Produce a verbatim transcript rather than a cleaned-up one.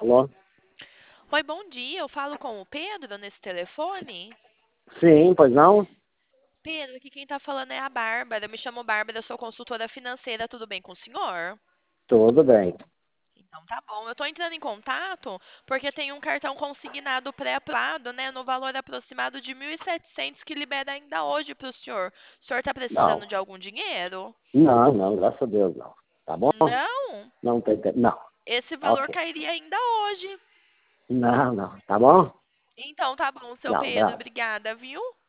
Alô? Oi, bom dia. Eu falo com o Pedro nesse telefone. Sim, pois não? Pedro, aqui quem tá falando é a Bárbara. Eu me chamo Bárbara, eu sou consultora financeira. Tudo bem com o senhor? Tudo bem. Então tá bom. Eu tô entrando em contato porque tem um cartão consignado pré-aprovado, né, no valor aproximado de mil e setecentos que libera ainda hoje pro senhor. O senhor tá precisando Não. de algum dinheiro? Não, não, graças a Deus não. Tá bom? Não. Não tem tempo. Não. Esse valor Ok. cairia ainda hoje. Não, não. Tá bom? Então tá bom, seu Não, Pedro. abraço. Obrigada, viu?